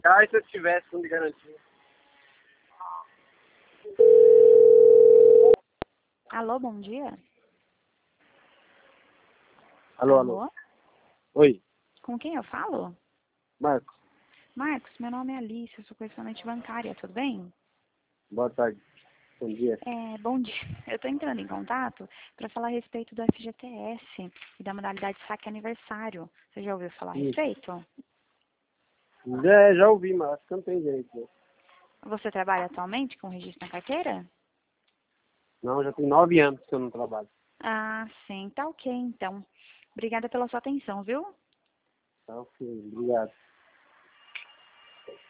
Ah, se eu tivesse fundo de garantia. Alô, bom dia. Alô, alô. Alô? Oi, Com quem eu falo? Marcos. Marcos, meu nome é Alice, eu sou correspondente bancária, tudo bem? Boa tarde. Bom dia. Bom dia. Eu estou entrando em contato para falar a respeito do FGTS e da modalidade saque aniversário. Você já ouviu falar a Isso. respeito? Já ouvi, mas acho que não tem direito. Né? Você trabalha atualmente com registro na carteira? Não, já tem 9 anos que eu não trabalho. Ah, sim, tá ok então. Obrigada pela sua atenção, viu? Tá, ok. Obrigado.